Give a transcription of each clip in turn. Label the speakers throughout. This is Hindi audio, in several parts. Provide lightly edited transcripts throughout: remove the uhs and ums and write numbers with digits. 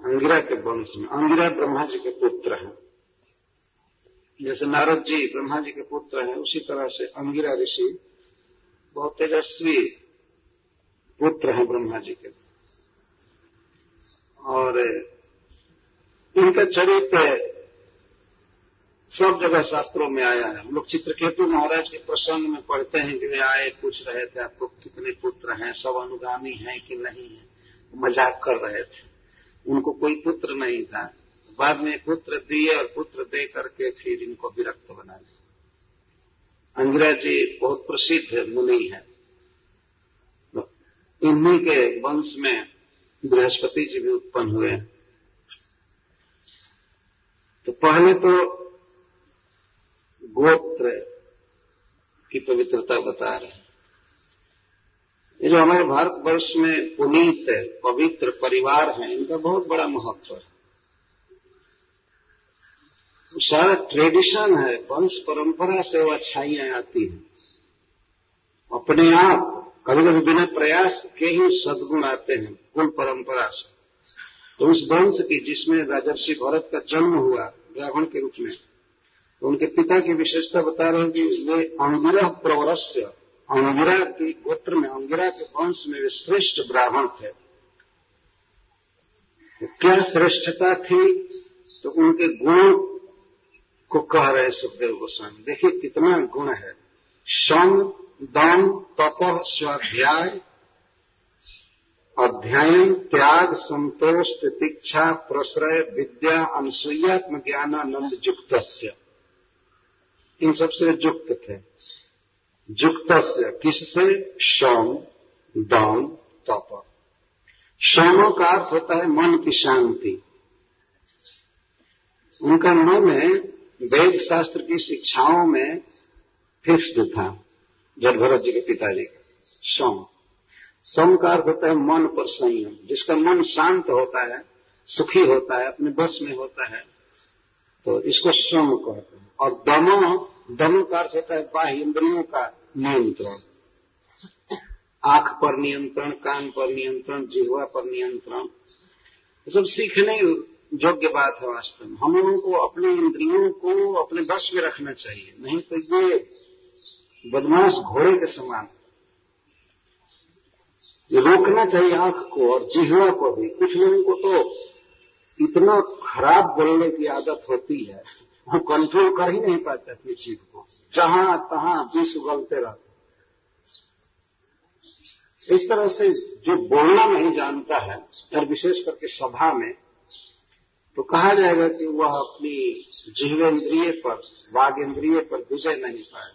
Speaker 1: अंगिरा के वंश में। अंगिरा ब्रह्मा जी के पुत्र हैं। जैसे नारद जी ब्रह्मा जी के पुत्र हैं, उसी तरह से अंगिरा ऋषि बहुत तेजस्वी पुत्र हैं ब्रह्मा जी के। और इनका चरित्र सब जगह शास्त्रों में आया है। हम लोग चित्रकेतु महाराज के प्रसंग में पढ़ते हैं कि वे आए, पूछ रहे थे आपको कितने पुत्र हैं, सब अनुगामी हैं कि नहीं है। मजाक कर रहे थे, उनको कोई पुत्र नहीं था। बाद में पुत्र दिए और पुत्र दे करके फिर इनको विरक्त बना दिया। अंगिरा जी बहुत प्रसिद्ध मुनि है। इन्हीं के वंश में बृहस्पति जी भी उत्पन्न हुए। तो पहले तो गोत्र की पवित्रता बता रहे हैं। ये जो हमारे भारतवर्ष में पुनीत पवित्र परिवार हैं, इनका बहुत बड़ा महत्व है। सारा ट्रेडिशन है, वंश परंपरा से वो अच्छाइयां आती हैं अपने आप। कभी कभी बिना प्रयास के ही सद्गुण आते हैं कुल परंपरा से। तो उस वंश की जिसमें राजर्षि भरत का जन्म हुआ ब्राह्मण के रूप में, तो उनके पिता की विशेषता बता रहे हैं कि वे अंगिरा प्रवरस्य, अंगिरा के गोत्र में, अंगिरा के वंश में वे श्रेष्ठ ब्राह्मण थे। तो क्या श्रेष्ठता थी? तो उनके गुण को कह रहे सुखदेव गोस्वामी। देखिए कितना गुण है। सम, दम, तप, स्वाध्याय, अध्ययन, त्याग, संतोष, तितिक्षा, प्रश्रय, विद्या, अनसूयात्म ज्ञानानंद युक्तस्य। इन सबसे युक्त थे। युक्तस्य किससे? सम, दम, तप। सम का अर्थ होता है मन की शांति। उनका मन वेद शास्त्र की शिक्षाओं में फिक्स्ड था, जड़भरत जी के पिताजी का। सम का अर्थ होता है मन पर संयम। जिसका मन शांत होता है, सुखी होता है, अपने बस में होता है, तो इसको सम कहते हैं। और दम का अर्थ होता है बाह्य इंद्रियों का नियंत्रण। आंख पर नियंत्रण, कान पर नियंत्रण, जिह्वा पर नियंत्रण। ये सब सीखने योग्य बात है। वास्तव में हम लोगों को अपने इंद्रियों को अपने बस में रखना चाहिए, नहीं तो ये बदमाश घोड़े के समान। ये रोकना चाहिए आंख को और जिह्वा को भी। कुछ लोगों को तो इतना खराब बोलने की आदत होती है, वो कंट्रोल कर ही नहीं पाते अपनी जीभ को, जहां तहां विष उगलते रहते। इस तरह से जो बोलना नहीं जानता है, और विशेष करके सभा में, तो कहा जाएगा कि वह अपनी जिह्वेंद्रिय पर, वाग इंद्रिय पर विजय नहीं पाए।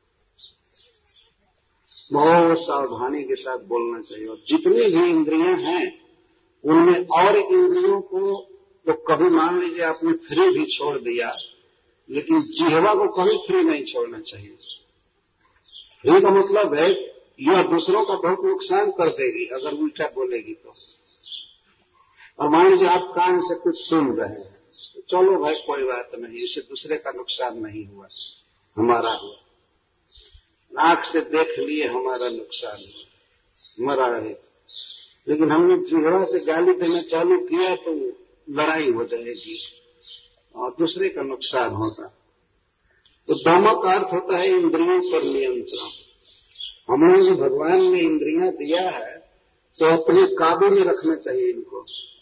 Speaker 1: बहुत सावधानी के साथ बोलना चाहिए। और जितनी भी इंद्रियां हैं उनमें और इंद्रियों को तो कभी मान लीजिए आपने फ्री भी छोड़ दिया, लेकिन जिह्वा को कभी फ्री नहीं छोड़ना चाहिए। फ्री का मतलब है यह दूसरों का बहुत नुकसान कर देगी अगर उल्टा बोलेगी तो। और मान लीजिए आप कान से कुछ सुन रहे हैं, तो चलो भाई कोई बात नहीं, इससे दूसरे का नुकसान नहीं हुआ, हमारा हुआ। आंख से देख लिए हमारा नुकसान हुआ, मरा रहे। लेकिन हमने जिह्वा से गाली देना चालू किया तो लड़ाई हो जाएगी और दूसरे का नुकसान होगा। तो दम का अर्थ होता है इंद्रियों पर नियंत्रण। हमें जो भगवान ने इंद्रियां दिया है तो अपने काबू में रखना चाहिए इनको।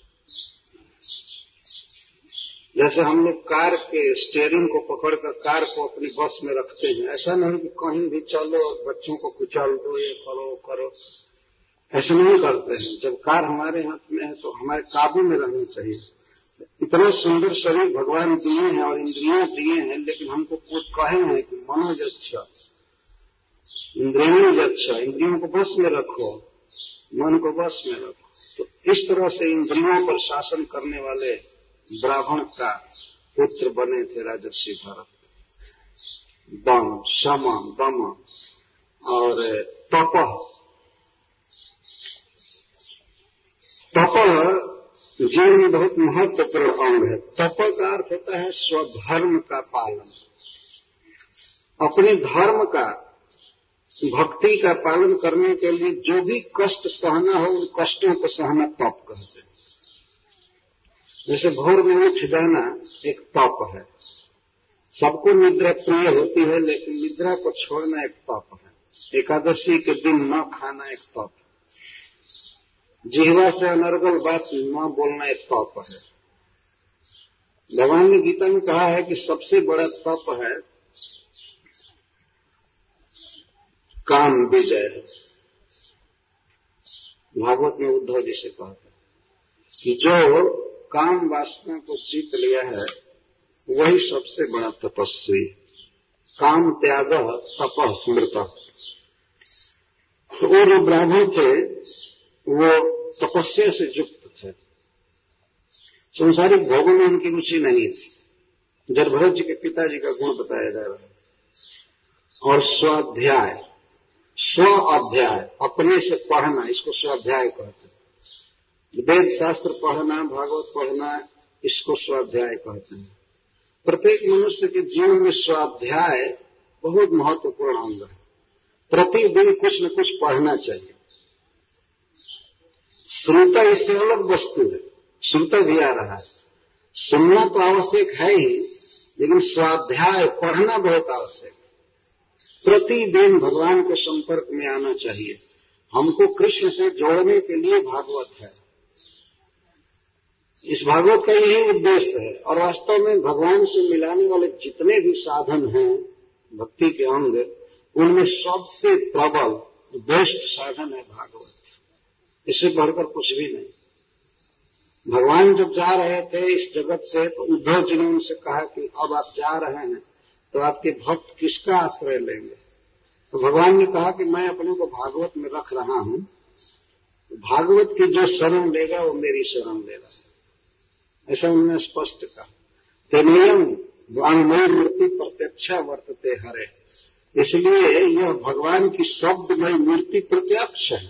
Speaker 1: जैसे हम लोग कार के स्टीयरिंग को पकड़कर कार को अपने बस में रखते हैं, ऐसा नहीं कि कहीं भी चलो और बच्चों को कुचल दो, ये करो करो, ऐसा नहीं करते हैं। जब कार हमारे हाथ में है तो हमारे काबू में रहनी चाहिए। इतना सुंदर शरीर भगवान दिए हैं और इंद्रियां दिए हैं, लेकिन हमको कुछ कहे हैं कि मनोजच्छ इंद्रियोजच्छ, इंद्रियों को बस में रखो, मन को बस में रखो। तो इस तरह से इंद्रियों पर शासन करने वाले ब्राह्मण का पुत्र बने थे राजर्षि भरत। दम, शम, दम और तप। तप जीवन में बहुत महत्वपूर्ण अंग है। तप का अर्थ होता है स्वधर्म का पालन, अपने धर्म का, भक्ति का पालन करने के लिए जो भी कष्ट सहना हो, उन कष्टों को सहना तप कहते हैं। जैसे भोर में उठ जाना एक तप है। सबको निद्रा प्रिय होती है, लेकिन निद्रा को छोड़ना एक तप है। एकादशी के दिन न खाना एक तप है। जिह्वा से अनर्गल बात न बोलना एक तप है। भगवान ने गीता में कहा है कि सबसे बड़ा तप है काम विजय। भागवत में उद्धव जी से कहा था कि जो काम वासना को जीत लिया है वही सबसे बड़ा तपस्वी। काम त्याग तपः स्मृत। तो वो जो ब्राह्मण थे वो तपस्या से युक्त थे। संसारिक भोगों में उनकी रुचि नहीं थी। जरभरत जी के पिताजी का गुण बताया जा रहा है। और स्वाध्याय, स्व अध्याय, अपने से पढ़ना, इसको स्वाध्याय कहते हैं। वेद शास्त्र पढ़ना, भागवत पढ़ना, इसको स्वाध्याय कहते हैं। प्रत्येक मनुष्य के जीवन में स्वाध्याय बहुत महत्वपूर्ण अंग है। प्रतिदिन कुछ न कुछ पढ़ना चाहिए। श्रुता इससे अलग वस्तु है। श्रुता भी आ रहा है, सुनना तो आवश्यक है ही, लेकिन स्वाध्याय पढ़ना बहुत आवश्यक है। प्रतिदिन भगवान के संपर्क में आना चाहिए। हमको कृष्ण से जोड़ने के लिए भागवत है। इस भागवत का यही उद्देश्य है। और वास्तव में भगवान से मिलाने वाले जितने भी साधन हैं भक्ति के अंग, उनमें सबसे प्रबल बेस्ट साधन है भागवत। इससे बढ़कर कुछ भी नहीं। भगवान जब जा रहे थे इस जगत से तो उद्धव जी ने उनसे कहा कि अब आप जा रहे हैं तो आपके भक्त किसका आश्रय लेंगे। तो भगवान ने कहा कि मैं अपने को भागवत में रख रहा हूं। भागवत की जो शरण लेगा वो मेरी शरण लेगा, ऐसा उन्होंने स्पष्ट कहा। तेनेयम वाङ्मयी मूर्ति प्रत्यक्षा वर्तते हरे। इसलिए यह भगवान की शब्दमय मूर्ति प्रत्यक्ष है।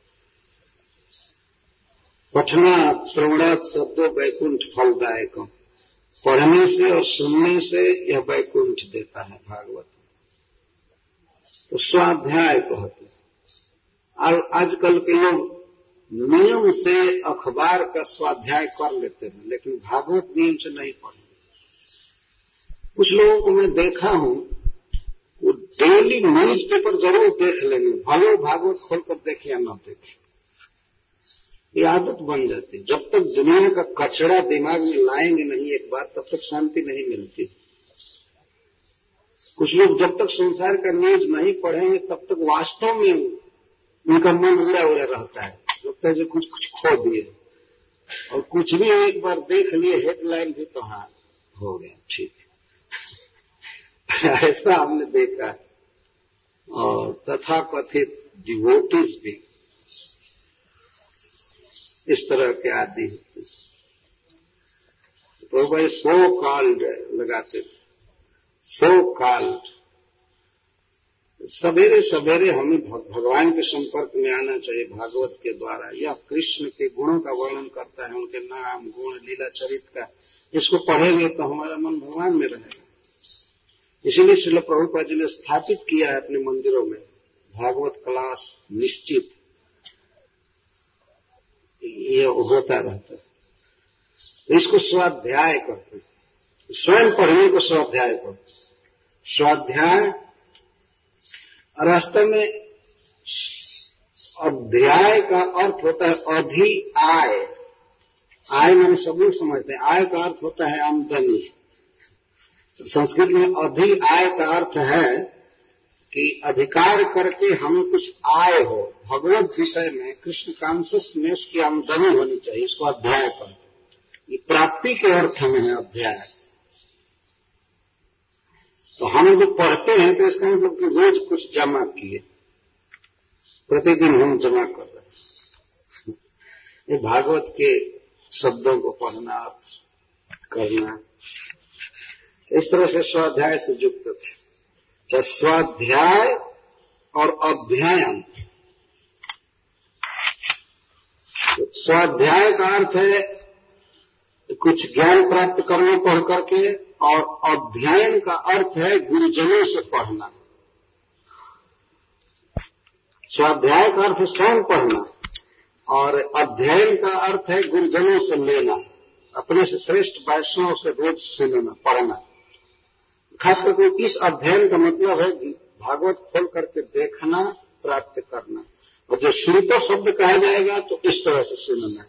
Speaker 1: पठनात् श्रवणात् शब्दों वैकुंठ फलदायकम। पढ़ने से और सुनने से यह वैकुंठ देता है भागवत। तो स्वाध्याय कहते हैं। आजकल के लोग नियम से अखबार का स्वाध्याय कर लेते हैं, लेकिन भागवत नियम से नहीं पढ़ते। कुछ लोगों को मैं देखा हूं, वो डेली न्यूज पेपर जरूर देख लेंगे, भले भागवत खोलकर देखे या न देखे। ये आदत बन जाती है। जब तक दुनिया का कचरा दिमाग में लाएंगे नहीं एक बार, तब तक शांति नहीं मिलती। कुछ लोग जब तक संसार का न्यूज नहीं पढ़ेंगे तब तक वास्तव में उनका मन उड़ा उड़ा रहता है। लगता है जो कुछ खो दिए। और कुछ भी एक बार देख लिए हेडलाइन भी तो हाँ हो गया, ठीक है। ऐसा हमने देखा है। और तथाकथित डिवोटीज भी इस तरह के आदि होते। तो भाई सो कॉल्ड लगाते थे, सो कॉल्ड। सवेरे सवेरे हमें भगवान के संपर्क में आना चाहिए भागवत के द्वारा। यह कृष्ण के गुणों का वर्णन करता है, उनके नाम गुण लीला चरित्र का। इसको पढ़ेंगे तो हमारा मन भगवान में रहेगा। इसीलिए श्रील प्रभुपाद जी ने स्थापित किया है अपने मंदिरों में भागवत क्लास निश्चित, ये होता रहता है। इसको स्वाध्याय कहते हैं। स्वयं पढ़ने को स्वाध्याय कहते हैं। स्वाध्याय वास्तव में अध्याय का अर्थ होता है अधिआय। आय मैंने सब लोग समझते हैं। आय का अर्थ होता है आमदनी। संस्कृत में अधिआय का अर्थ है कि अधिकार करके हमें कुछ आय हो। भगवत विषय में कृष्ण कॉन्शियस में उसकी आमदनी होनी चाहिए। इसको अध्याय कहते हैं। ये प्राप्ति के अर्थ में है अध्याय। तो हम जो पढ़ते हैं तो इसका मतलब कि रोज कुछ जमा किए, प्रतिदिन हम जमा कर रहे हैं। ये भागवत के शब्दों को पढ़ना करना, इस तरह से स्वाध्याय से युक्त थे। तो स्वाध्याय और अध्ययन। स्वाध्याय का अर्थ है कुछ ज्ञान प्राप्त करना पढ़ करके, और अध्ययन का अर्थ है गुरुजनों से पढ़ना। स्वाध्याय का अर्थ स्वयं पढ़ना और अध्ययन का अर्थ है गुरुजनों से लेना। अपने से श्रेष्ठ वैष्णव से रोज सुनना, पढ़ना। खास करके इस अध्ययन का मतलब है कि भागवत खोल करके देखना, प्राप्त करना, और जो श्रुत शब्द कहा जाएगा तो इस तरह से सुनना।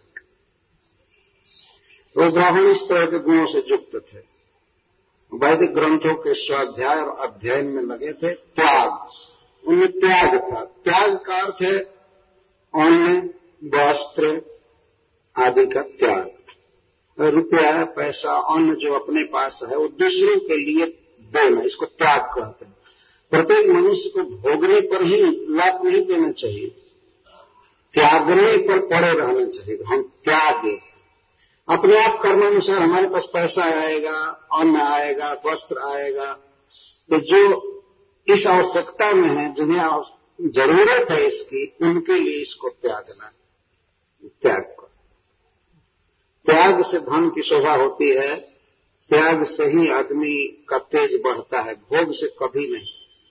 Speaker 1: तो ब्राह्मण इस तरह के गुणों से युक्त थे, वैदिक ग्रंथों के स्वाध्याय और अध्ययन में लगे थे। त्याग, उनमें त्याग था। त्याग का अर्थ है अन्न, वस्त्र आदि का त्याग। रुपया, पैसा, अन्न जो अपने पास है वो दूसरों के लिए देना, इसको त्याग कहते हैं। प्रत्येक मनुष्य को भोगने पर ही लाभ नहीं देना चाहिए, त्यागने पर पड़े रहना चाहिए। हम त्यागे, अपने आप कर्मानुसार हमारे पास पैसा आएगा, अन्न आएगा, वस्त्र आएगा, तो जो इस आवश्यकता में है, जिन्हें जरूरत है इसकी, उनके लिए इसको त्यागना, त्याग को। त्याग से धन की शोभा होती है, त्याग से ही आदमी का तेज बढ़ता है, भोग से कभी नहीं।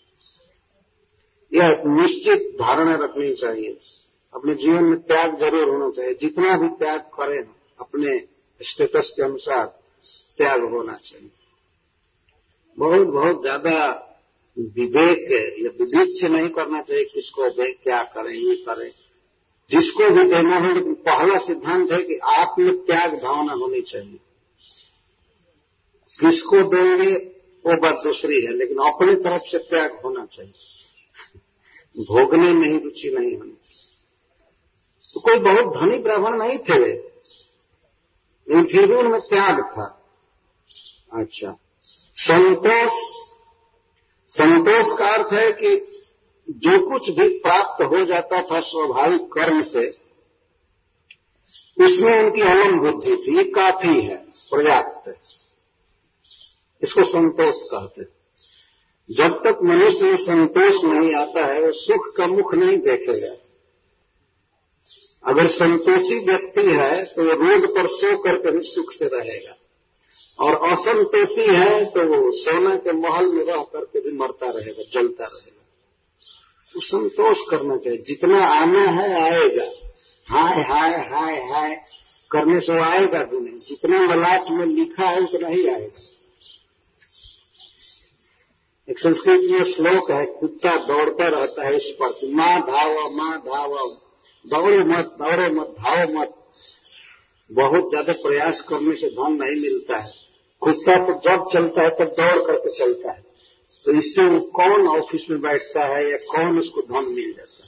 Speaker 1: यह निश्चित धारणा रखनी चाहिए, अपने जीवन में त्याग जरूर होना चाहिए। जितना भी त्याग करें अपने स्टेटस के अनुसार त्याग होना चाहिए। बहुत बहुत ज्यादा विवेक या विवेक से नहीं करना चाहिए, किसको दे, क्या करें, ये करें, जिसको भी देना है। लेकिन पहला सिद्धांत है कि आप में त्याग भावना होनी चाहिए। किसको देंगे वो बात दूसरी है, लेकिन अपनी तरफ से त्याग होना चाहिए। भोगने में ही रुचि नहीं होनी चाहिए। तो कोई बहुत धनी ब्राह्मण नहीं थे वे, लेकिन फिर भी उनमें त्याग था। अच्छा, संतोष, संतोष का अर्थ है कि जो कुछ भी प्राप्त हो जाता था स्वाभाविक कर्म से, उसमें उनकी अलम बुद्धि थी, ये काफी है, पर्याप्त है, इसको संतोष कहते हैं। जब तक मनुष्य में संतोष नहीं आता है वो सुख का मुख नहीं देखेगा। अगर संतोषी व्यक्ति है तो वो रोड पर सो करके भी सुख से रहेगा, और असंतोषी है तो वो सोना के महल में रह करके भी मरता रहेगा, जलता रहेगा। तो संतोष करना चाहिए, जितना आना है आएगा, हाय हाय हाय हाय करने से वो आएगा भी नहीं। जितना ललाट में लिखा है उतना ही आएगा। एक संस्कृत में श्लोक है, कुत्ता दौड़ता रहता है इस पर, माँ धावा, माँ धावा, दौड़ो मत, दौड़ो मत, धावो मत। बहुत ज्यादा प्रयास करने से धन नहीं मिलता है। कुत्ता तो जब चलता है तब दौड़ करके चलता है, तो इससे वो कौन ऑफिस में बैठता है या कौन उसको धन मिल जाता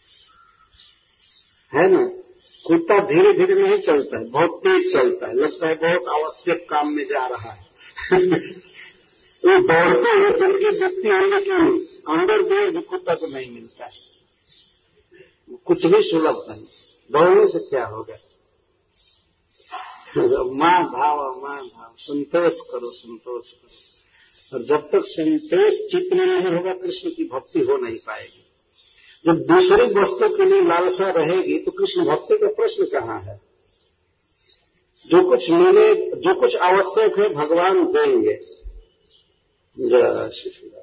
Speaker 1: है ना। कुत्ता धीरे धीरे नहीं चलता है, बहुत तेज चलता है, लगता है बहुत आवश्यक काम में जा रहा है। वो दौड़ते हुए जिनकी जितनी होने की अंदर जो कुत्ता को नहीं मिलता है, कुछ भी सुलभ नहीं। दौड़ने से क्या होगा। माँ भाव, माँ भाव, संतोष करो, संतोष करो। और जब तक संतोष चित्त में नहीं होगा कृष्ण की भक्ति हो नहीं पाएगी। जब दूसरी वस्तु के लिए लालसा रहेगी तो कृष्ण भक्ति का प्रश्न कहाँ है। जो कुछ मिले, जो कुछ आवश्यक है भगवान देंगे। जय श्री राम।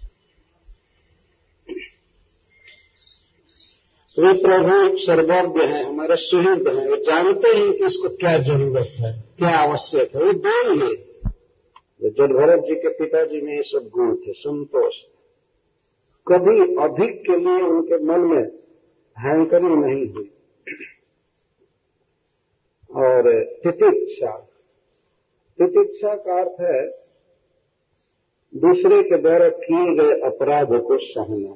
Speaker 1: वे प्रभु सर्वज्ञ है, हमारे सुहृद है, वो जानते हैं कि इसको क्या जरूरत है, क्या आवश्यक है, वो देंगे। जड़भरत जी के पिताजी में ये सब गुण थे। संतोष, कभी अधिक के लिए उनके मन में हैंकरी नहीं हुई। और तितिक्षा, तितिक्षा का अर्थ है दूसरे के द्वारा किए गए अपराध को सहना,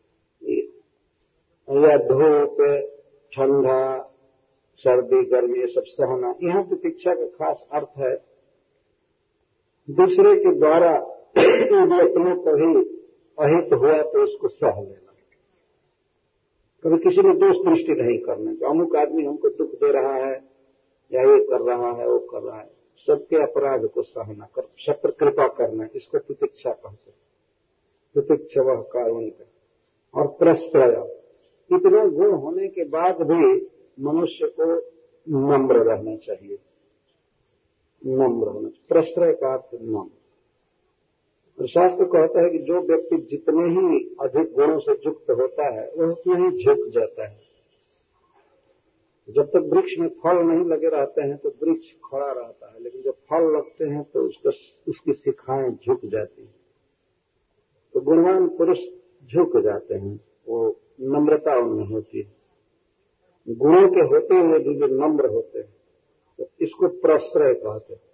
Speaker 1: या धूप, ठंडा, सर्दी, गर्मी, ये सब सहना। यहाँ तितिक्षा का खास अर्थ है दूसरे के द्वारा अपनों को ही अहित हुआ तो उसको सह लेना। कभी किसी ने दोष दृष्टि नहीं करना कि अमुक आदमी हमको दुख दे रहा है या ये कर रहा है वो कर रहा है, सबके अपराध को सहना, सब पर कृपा करना, इसको तितिक्षा कहते हैं। तितिक्षा वह कारण का। और प्रश्रय, इतने गुण होने के बाद भी मनुष्य को नम्र रहना चाहिए, नम्र होना चाहिए। प्रश्रय का अर्थ नम्र। और शास्त्र कहता है कि जो व्यक्ति जितने ही अधिक गुणों से युक्त होता है वह उतना ही झुक जाता है। जब तक वृक्ष में फल नहीं लगे रहते हैं तो वृक्ष खड़ा रहता है, लेकिन जब फल लगते हैं तो उसकी शिखाएं झुक जाती हैं। तो गुणवान पुरुष झुक जाते हैं, वो नम्रता उनमें होती है। गुणों के होते हुए भी जो नम्र होते हैं तो इसको प्रश्रय कहते हैं।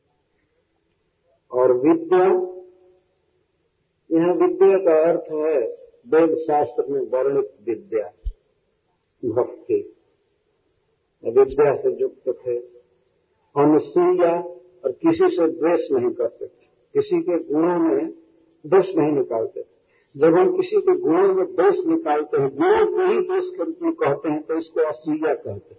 Speaker 1: और विद्या, यहां विद्या का अर्थ है वेद शास्त्र में वर्णित विद्या, भक्ति। विद्या से युक्त थे, अनुसूया, और किसी से द्वेष नहीं करते थे, किसी के गुणों में दोष नहीं निकालते थे। जब हम किसी के गुणों में दोष निकालते हैं, गुणों को ही दोष के रूप में कहते हैं, तो इसको असूया कहते हैं।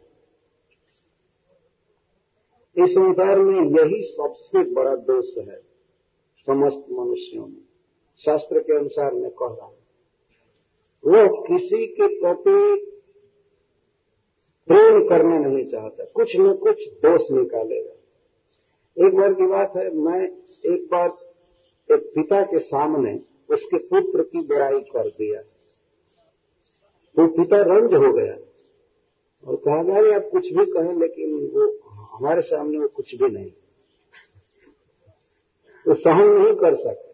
Speaker 1: इस संसार में यही सबसे बड़ा दोष है समस्त मनुष्यों में, शास्त्र के अनुसार मैं कह रहा हूं। वो किसी के प्रति प्रेम करने नहीं चाहता, कुछ न कुछ दोष निकालेगा। एक बार की बात है, मैं एक बार एक पिता के सामने उसके पुत्र की बुराई कर दिया, तो पिता रंज हो गया और कहा, भाई आप कुछ भी कहें लेकिन वो हमारे सामने वो कुछ भी नहीं, वो सहन नहीं कर सकते।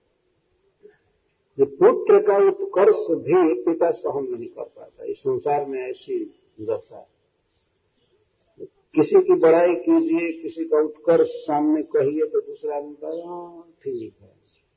Speaker 1: ये पुत्र का उत्कर्ष भी पिता सहन नहीं कर पाता। इस संसार में ऐसी दशा है। किसी की बड़ाई कीजिए, किसी का उत्कर्ष सामने कहिए तो दूसरा आदमी कहेगा हाँ ठीक है,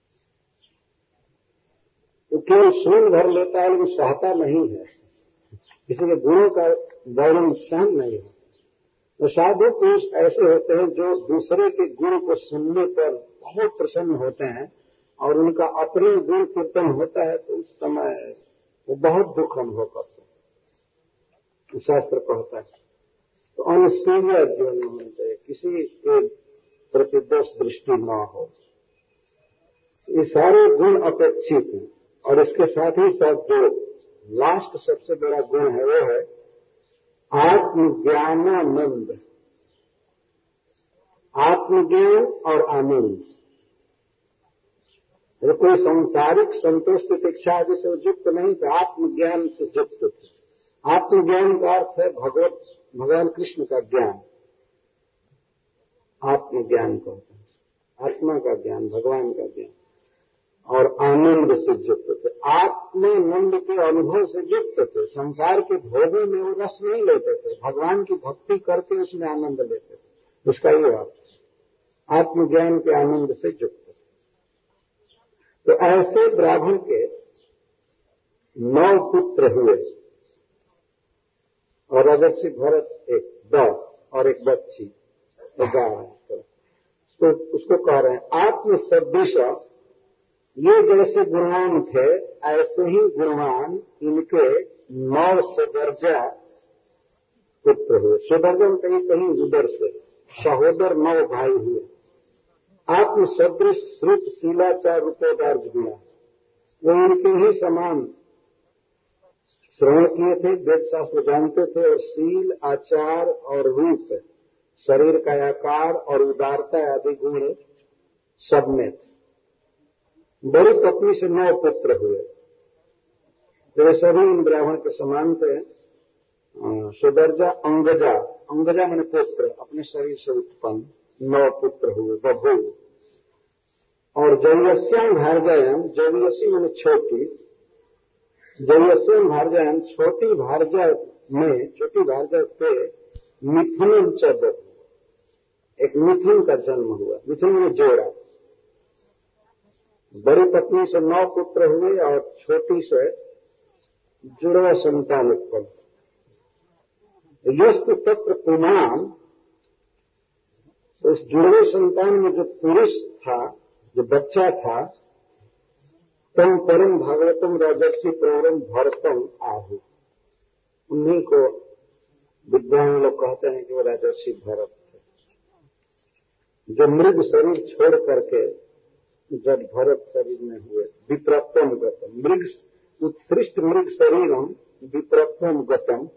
Speaker 1: वो केवल सुन भर लेता है, लेकिन सहता नहीं है। किसी के गुणों का वर्णन सहन नहीं है। तो साधु पुरुष ऐसे होते हैं जो दूसरे के गुण को सुनने पर बहुत प्रसन्न होते हैं, और उनका अपने गुण कीर्तन होता है तो उस समय वो बहुत दुख अनुभव करते हैं। शास्त्र कहता है तो अनुसूया जीवन में होना चाहिए, किसी के प्रति दोष दृष्टि न हो। ये सारे गुण अपेक्षित हैं। और इसके साथ ही साथ जो लास्ट सबसे बड़ा गुण है वो है आत्मज्ञानानंद, आत्मज्ञान और आनंद। कोई सांसारिक संतोष की इच्छा से युक्त नहीं थे, आत्मज्ञान से युक्त थे। आत्मज्ञान का अर्थ है भगवान कृष्ण का ज्ञान, आत्मज्ञान को, आत्मा का ज्ञान, भगवान का ज्ञान, और आनंद से युक्त थे। आत्मानंद के अनुभव से युक्त थे। संसार के भोगों में वो रस नहीं लेते थे, भगवान की भक्ति करके उसमें आनंद लेते थे। इसका ये अर्थ, आत्मज्ञान के आनंद से युक्त। तो ऐसे ब्राह्मण के 9 पुत्र हुए, और राजर्षि भरत एक 10 और एक बच्ची 11। तो उसको कह रहे हैं आत्म सदृश, ये जैसे गुणवान थे ऐसे ही गुणवान इनके 9 सदर्जा पुत्र हुए। सदर्जा में कहीं उधर से सहोदर 9 भाई हुए। आत्म सदृश श्रुत शीलाचार रूपोदार्ज गुणा, वो इनके ही समान श्रवण किए थे, वेद शास्त्र जानते थे, और शील, आचार और रूप, शरीर का आकार और उदारता आदि गुण सब में थे। बड़ी पत्नी से 9 पुत्र हुए, वे सभी इन ब्राह्मण के समान थे। सुदर्जा, अंगजा, अंगजा मैंने पुत्र, अपने शरीर से उत्पन्न 9 पुत्र हुए, बभू। और जयस्याम भार्जायाम, जयसी मैंने छोटी, जयस्याम भार्जायाम, छोटी भार्जा पे मिथुन चब, एक मिथुन का जन्म हुआ। मिथुन में जोड़ा। बड़ी पत्नी से 9 पुत्र हुए और छोटी से जुड़वा संतान उत्पन्न। यस्तु तत्र पुमान, तो इस जुड़वे संतान में जो पुरुष था, जो बच्चा था, तम परम भागवतम राजर्षि प्रवरम भरतम आहु, उन्हीं को विद्वान लोग कहते हैं कि वो राजर्षि भरत थे, जो मृग शरीर छोड़ करके जब भरत शरीर में हुए। विप्रत्वम गतम, मृग उत्कृष्ट मृग शरीरम विप्रत्वम गतम,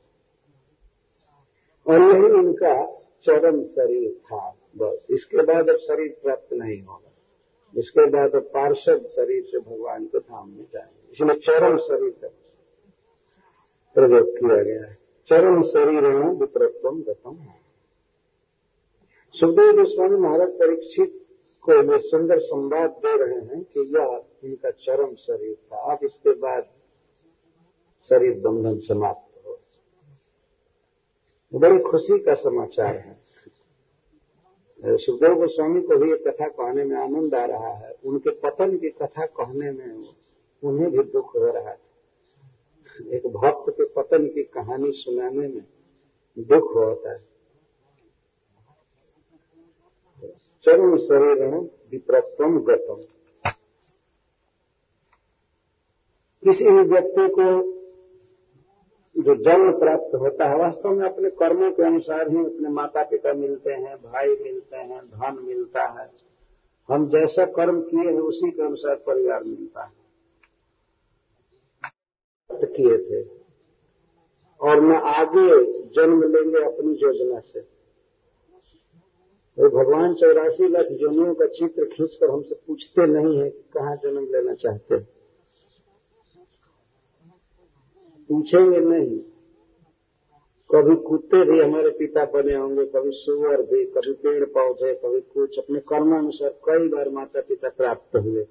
Speaker 1: और यही इनका चरम शरीर था। बस इसके बाद अब शरीर प्राप्त नहीं होगा, इसके बाद अब पार्षद शरीर से भगवान के धाम में जाएंगे। इसलिए चरम शरीर का प्रयोग किया गया है। चरम शरीरेण विप्रत्वम गतम। सुखदेव गोस्वामी महाराज परीक्षित को वे सुंदर संवाद दे रहे हैं कि यह इनका चरम शरीर था, अब इसके बाद शरीर बंधन समाप्त हो। बड़ी खुशी का समाचार है। सुखदेव गोस्वामी को भी ये कथा कहने में आनंद आ रहा है, उनके पतन की कथा कहने में उन्हें भी दुख हो रहा है। एक भक्त के पतन की कहानी सुनाने में दुख होता है। चरम शरीरेण विप्रत्वम गतम। किसी भी व्यक्ति को जो जन्म प्राप्त होता है, वास्तव में अपने कर्मों के अनुसार ही अपने माता पिता मिलते हैं, भाई मिलते हैं, धन मिलता है। हम जैसा कर्म किए हैं उसी के अनुसार परिवार मिलता है। किए थे और न आगे जन्म लेंगे अपनी योजना से। तो भगवान 84 लाख योनियों का चित्र खींचकर हमसे पूछते नहीं है कि कहाँ जन्म लेना चाहते हैं, पूछेंगे नहीं। कभी कुत्ते भी हमारे पिता बने होंगे, कभी सुअर भी, कभी पेड़ पौधे, कभी कुछ। अपने कर्मानुसार कई बार माता पिता प्राप्त हुए।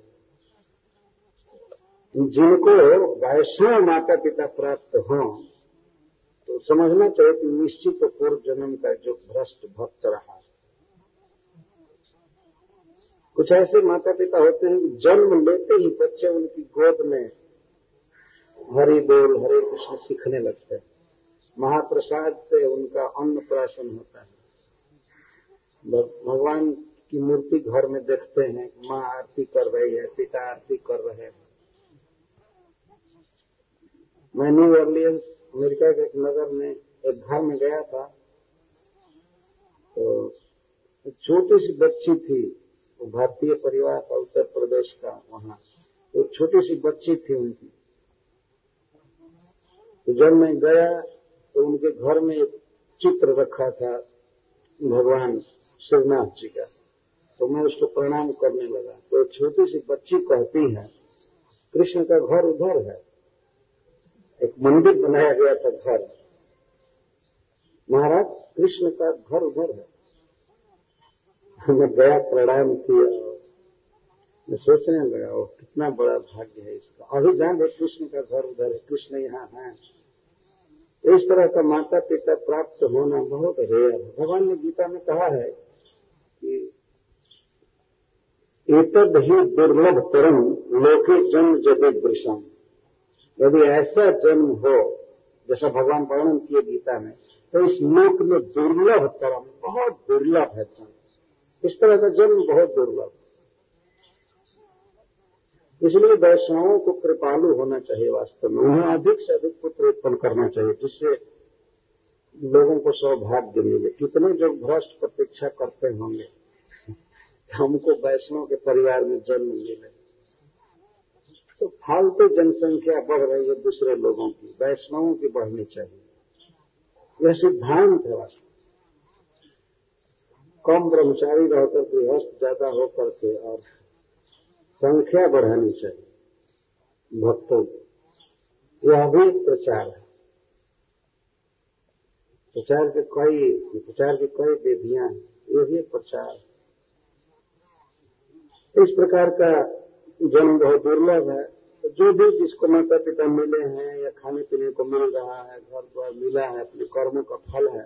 Speaker 1: जिनको वैष्णव माता पिता प्राप्त हों तो समझना चाहिए कि निश्चित पूर्व जन्म का जो भ्रष्ट भक्त रहा। कुछ ऐसे माता पिता होते हैं कि जन्म लेते ही बच्चे उनकी गोद में हरि बोल हरे कृष्ण सीखने लगते हैं। महाप्रसाद से उनका अन्नप्राशन होता है। भगवान की मूर्ति घर में देखते हैं, माँ आरती कर रही है, पिता आरती कर रहे हैं। मैं न्यू ऑर्लियंस अमेरिका के एक नगर में एक घर में गया था, तो एक छोटी सी बच्ची थी, वो भारतीय परिवार था उत्तर प्रदेश का। वहां तो छोटी सी बच्ची थी उनकी। तो जब मैं गया तो उनके घर में एक चित्र रखा था भगवान शिवनाथ जी का, तो मैं उसको प्रणाम करने लगा। तो छोटी सी बच्ची कहती है, कृष्ण का घर उधर है। एक मंदिर बनाया गया था घर। महाराज कृष्ण का घर उधर है। मैं गया, प्रणाम किया, मैं सोचने लगा वो कितना बड़ा भाग्य है इसका। अभी जान कृष्ण का घर उधर है, कृष्ण यहाँ है। इस तरह का माता पिता प्राप्त होना बहुत रेयर है। भगवान ने गीता में कहा है कि एतद् ही दुर्लभ तरम लोके जन्म जगत वृषम। यदि ऐसा जन्म हो जैसा भगवान वर्णन किए गीता में, तो इस लोक में दुर्लभ तरम, बहुत दुर्लभ है जन्म। इस तरह का जन्म बहुत दुर्लभ। इसलिए वैष्णवों को कृपालु होना चाहिए। वास्तव में उन्हें अधिक से अधिक पुत्र उत्पन्न करना चाहिए, जिससे लोगों को सौभाग्य मिले। कितने जो भ्रष्ट प्रतीक्षा करते होंगे हमको वैष्णव के परिवार में जन्म मिले। तो फालतू जनसंख्या बढ़ रही है दूसरे लोगों की, वैष्णवों की बढ़नी चाहिए। यह सिद्धांत है वास्तव। कम ब्रह्मचारी रहकर गृहस्थ ज्यादा होकर के और संख्या बढ़ानी चाहिए भक्तों की। यह भी प्रचार है। प्रचार के कई विधियां हैं, ये भी प्रचार। इस प्रकार का जन्म बहुत दुर्लभ है। तो जो भी जिसको माता पिता मिले हैं या खाने पीने को मिल रहा है, घर द्वार मिला है, अपने कर्मों का फल है।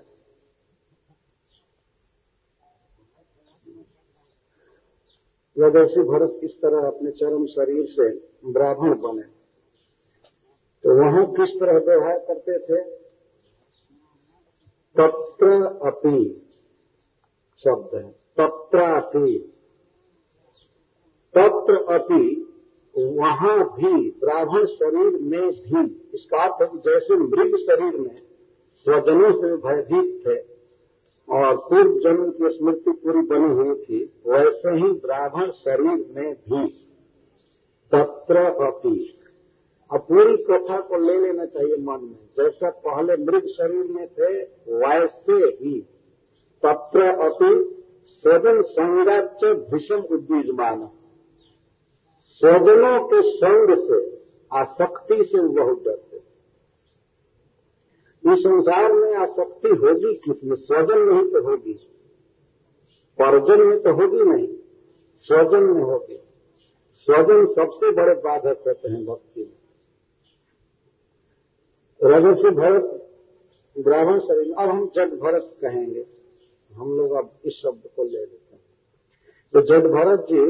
Speaker 1: यदि भरत किस तरह अपने चरम शरीर से ब्राह्मण बने, तो वहां किस तरह व्यवहार करते थे। तत्र अपि शब्द है, तत्रापि, तत्र अपि, वहां भी, ब्राह्मण शरीर में भी। इसका अर्थ है कि जैसे मृग शरीर में स्वजनों से भयभीत थे और पूर्व जन्म की स्मृति पूरी बनी हुई थी, वैसे ही ब्राह्मण शरीर में भी तत्र अपि। अब पूरी कथा को ले लेना चाहिए मन में। जैसा पहले मृग शरीर में थे वैसे ही तत्र अपि स्वजन संगाच भीषम उद्विजमान। स्वजनों के संग से, आसक्ति से बहुत डरते। इस संसार में आसक्ति होगी किसमें? स्वजन में ही तो होगी, परजन में तो होगी नहीं, स्वजन में होगी। स्वजन सबसे बड़े बाधक होते हैं भक्ति में। रजसी भरत ब्राह्मण शरीर, अब हम जड भरत कहेंगे, हम लोग अब इस शब्द को ले लेते हैं। तो जड भरत जी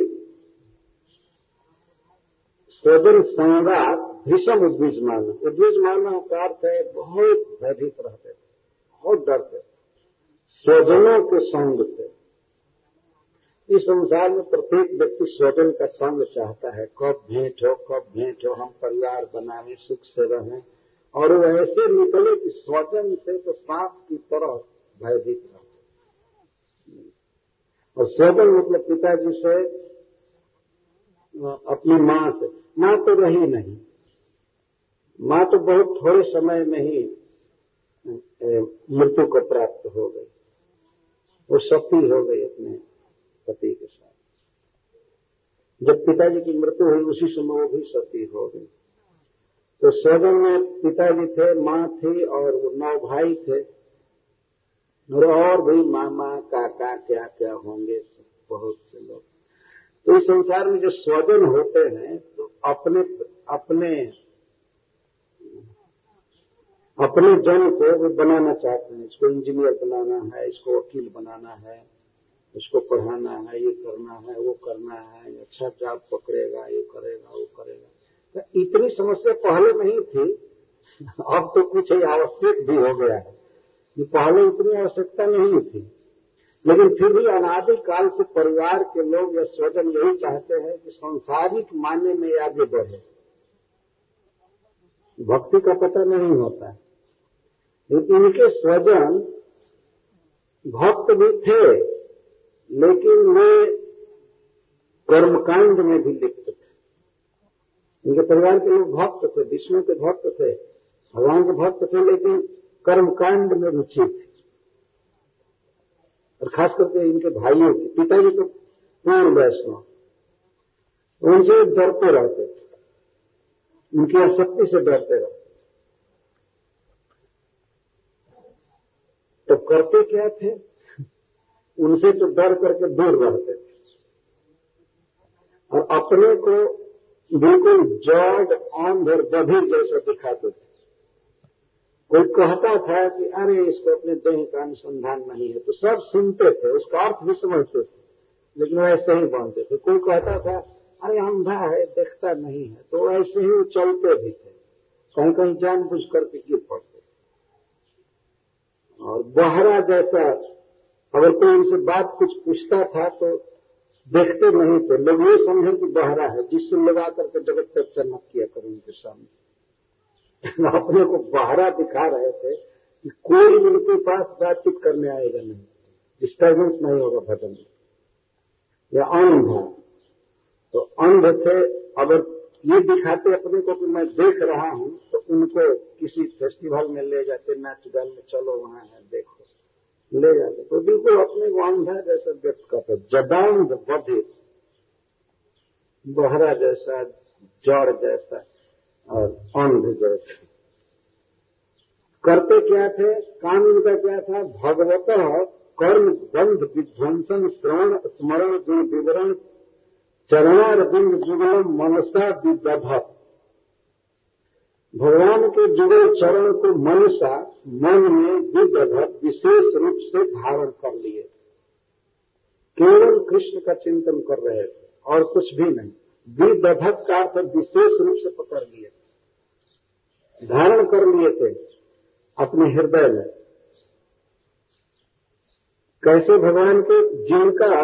Speaker 1: स्वजन संगात भीषम उद्विजमान, उद्विजमान का अर्थ है बहुत भयभीत रहते थे, बहुत डरते, स्वजनों के संग से। इस संसार में प्रत्येक व्यक्ति स्वजन का संग चाहता है, कब भेंट हो, हम परिवार बनावे, सुख से रहें, और वो ऐसे निकले कि स्वजन से तो सांप की तरह भयभीत रहते। और स्वजन मतलब पिताजी से, अपनी माँ से। माँ तो रही नहीं, माँ तो बहुत थोड़े समय में ही मृत्यु को प्राप्त हो गई, वो सती हो गई अपने पति के साथ। जब पिताजी की मृत्यु हुई उसी समय वो भी सती हो गई। तो स्वजन में पिताजी थे, माँ थी और वो 9 भाई थे, और भी मामा काका क्या क्या होंगे, बहुत से लोग। तो इस संसार में जो स्वजन होते हैं तो अपने जन को वो बनाना चाहते हैं, इसको इंजीनियर बनाना है, इसको वकील बनाना है, इसको पढ़ाना है, ये करना है, वो करना है, अच्छा जॉब पकड़ेगा, ये करेगा, वो करेगा। तो इतनी समस्या पहले नहीं थी, अब तो कुछ आवश्यक भी हो गया है। ये पहले इतनी आवश्यकता नहीं थी, लेकिन फिर भी अनादिकाल से परिवार के लोग या स्वजन यही चाहते हैं कि सांसारिक मायने में आगे बढ़े, भक्ति का पता नहीं होता है। लेकिन इनके स्वजन भक्त भी थे, लेकिन वे कर्मकांड में भी लिप्त थे। इनके परिवार के लोग भक्त थे, विष्णु के भक्त थे, भगवान के भक्त थे, लेकिन कर्मकांड में रुचि थी। और खास करके इनके भाइयों की, पिताजी तो पूर्ण वैष्णव, उनसे डरते रहते थे, उनकी आसक्ति से डरते रहते। तो करते क्या थे? उनसे तो डर करके दूर रहते थे और अपने को बिल्कुल जड़, अंध और बधिर जैसा दिखाते थे। कोई कहता था कि अरे इसको अपने देह का अनुसंधान नहीं है, तो सब सुनते थे, उसका अर्थ भी समझते थे, लेकिन वैसे ही बांधते थे। कोई कहता था अरे अंधा है, देखता नहीं है, तो ऐसे ही चलते भी थे, कहीं कहीं जानबूझ करके गिर पड़ते। और बहरा जैसा, अगर कोई उनसे बात कुछ पूछता था तो देखते नहीं थे, लोग ये समझे कि बहरा है, जिससे लगा करके जगत चर्चा न किया करो उनके सामने। अपने को बहरा दिखा रहे थे कि कोई उनके पास बातचीत करने आएगा नहीं, डिस्टर्बेंस नहीं होगा भजन में। या अंध है, तो अंध थे, अगर ये दिखाते अपने को कि मैं देख रहा हूं, तो उनको किसी फेस्टिवल में ले जाते, नाच गान में, चलो वहां है देखो, ले जाते, तो बिल्कुल अपने को अंधा जैसा व्यक्त करते, जदांध बधिर, बहरा जैसा, जड़ जैसा और अंध जैसा। करते क्या थे? काम इनका क्या था? भगवत कर्म बंध विध्वंसन श्रवण स्मरण गुण विवरण चरणारविंद जुगलम मनसा विदधत। भगवान के जुगल चरण को मनसा, मन में विदधत विशेष रूप से धारण कर लिए, केवल कृष्ण का चिंतन कर रहे थे और कुछ भी नहीं। विदधत का अर्थ विशेष रूप से पकड़ लिए, धारण कर लिए थे अपने हृदय में। कैसे? भगवान के जिनका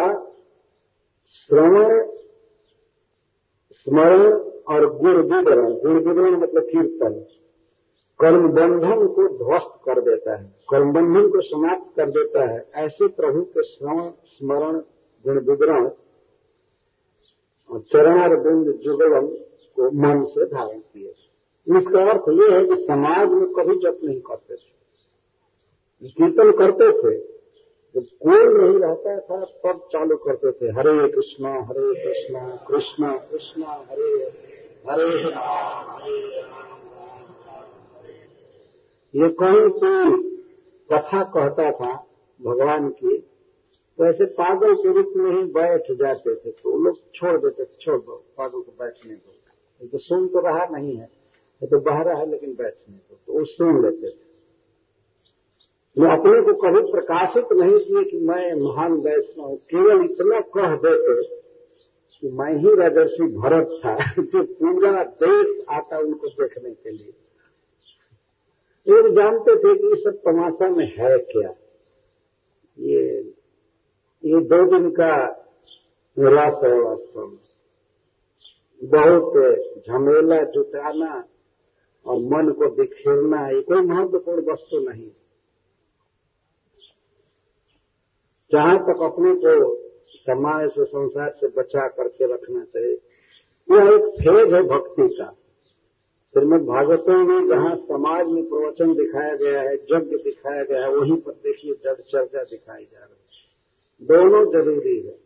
Speaker 1: श्रवण स्मरण और गुण विवरण मतलब कीर्तन, कर्म बंधन को ध्वस्त कर देता है, कर्म बंधन को समाप्त कर देता है, ऐसे प्रभु के श्रवण स्मरण गुण विवरण और चरणारविंद जुगलम को मन से धारण किए। इसका अर्थ ये है कि समाज में कभी जप नहीं करते थे, कीर्तन करते थे, जब कोई नहीं रहता था तब चालू करते थे, हरे कृष्णा कृष्णा कृष्णा हरे हरे, ये कहीं कोई कथा कहता था भगवान की, तो ऐसे पागल के रूप में ही बैठ जाते थे, तो लोग छोड़ देते थे, छोड़ दो पागल को बैठने दो, ये तो सुन तो रहा नहीं है, ये तो बहरा है लेकिन बैठने दो, तो वो सुन लेते थे। वो अपने को कभी प्रकाशित नहीं किए कि मैं महान वैष्णव हूं, केवल इतना कह देते कि मैं ही राजर्षि भरत था, जो पूरा देश आता उनको देखने के लिए। लोग जानते थे कि ये सब तमाशा में है क्या, ये 2 दिन का निराश है वास्तव में, बहुत झमेला जुटाना और मन को बिखेरना, ये कोई महत्वपूर्ण वस्तु नहीं। जहां तक अपने को समाज से संसार से बचा करके रखना चाहिए, यह एक फेज है भक्ति का। श्रीमद् भागवतों में जहां समाज में प्रवचन दिखाया गया है, यज्ञ दिखाया गया है, वहीं पर देखिए जग चर्चा दिखाई जा रही है। दोनों जरूरी है।